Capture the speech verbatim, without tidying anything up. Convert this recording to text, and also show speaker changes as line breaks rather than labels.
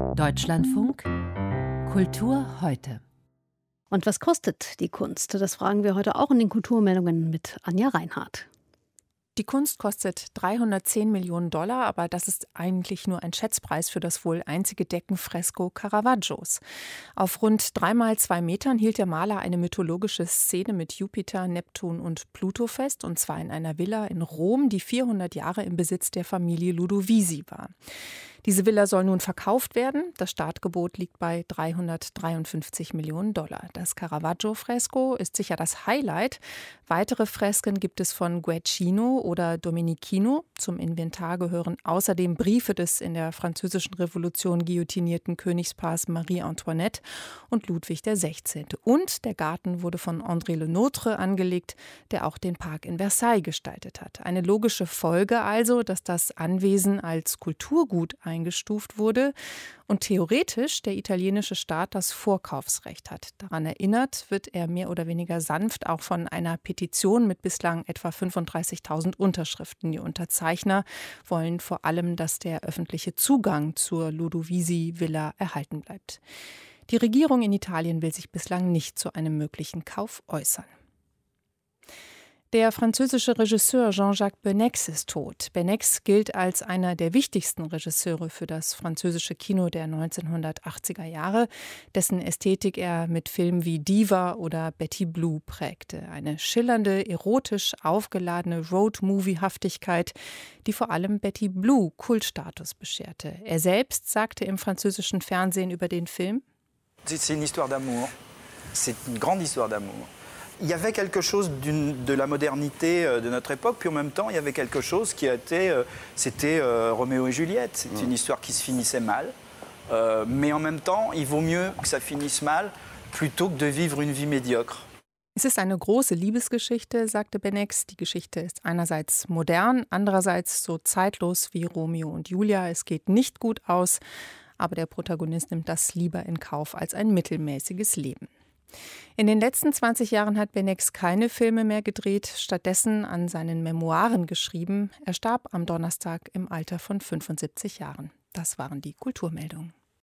Deutschlandfunk Kultur heute.
Und was kostet die Kunst? Das fragen wir heute auch in den Kulturmeldungen mit Anja Reinhardt.
Die Kunst kostet dreihundertzehn Millionen Dollar, aber das ist eigentlich nur ein Schätzpreis für das wohl einzige Deckenfresko Caravaggios. Auf rund dreimal zwei Metern hielt der Maler eine mythologische Szene mit Jupiter, Neptun und Pluto fest, und zwar in einer Villa in Rom, die vierhundert Jahre im Besitz der Familie Ludovisi war. Diese Villa soll nun verkauft werden. Das Startgebot liegt bei dreihundertdreiundfünfzig Millionen Dollar. Das Caravaggio-Fresko ist sicher das Highlight. Weitere Fresken gibt es von Guercino oder Domenichino. Zum Inventar gehören außerdem Briefe des in der Französischen Revolution guillotinierten Königspaars Marie Antoinette und Ludwig der Sechzehnte. Und der Garten wurde von André Le Nôtre angelegt, der auch den Park in Versailles gestaltet hat. Eine logische Folge also, dass das Anwesen als Kulturgut eingestuft wurde und theoretisch der italienische Staat das Vorkaufsrecht hat. Daran erinnert wird er mehr oder weniger sanft auch von einer Petition mit bislang etwa fünfunddreißigtausend Unterschriften. Die Unterzeichner wollen vor allem, dass der öffentliche Zugang zur Ludovisi-Villa erhalten bleibt. Die Regierung in Italien will sich bislang nicht zu einem möglichen Kauf äußern. Der französische Regisseur Jean-Jacques Benex ist tot. Benex gilt als einer der wichtigsten Regisseure für das französische Kino der neunzehnhundertachtziger Jahre, dessen Ästhetik er mit Filmen wie Diva oder Betty Blue prägte. Eine schillernde, erotisch aufgeladene Road-Movie-Haftigkeit, die vor allem Betty Blue Kultstatus bescherte. Er selbst sagte im französischen Fernsehen über den Film:
C'est une histoire d'amour. C'est une grande histoire d'amour. Il y avait quelque chose de la modernité de notre époque, puis en même temps, il y avait quelque chose qui a été, c'était euh, Roméo et Juliette. C'est une histoire qui se finissait mal, euh, mais en même temps, il vaut mieux que ça finisse mal, plutôt que de vivre une vie médiocre.
Es ist eine große Liebesgeschichte, sagte Benex. Die Geschichte ist einerseits modern, andererseits so zeitlos wie Romeo und Julia. Es geht nicht gut aus, aber der Protagonist nimmt das lieber in Kauf als ein mittelmäßiges Leben. In den letzten zwanzig Jahren hat Benex keine Filme mehr gedreht, stattdessen an seinen Memoiren geschrieben. Er starb am Donnerstag im Alter von fünfundsiebzig Jahren. Das waren die Kulturmeldungen.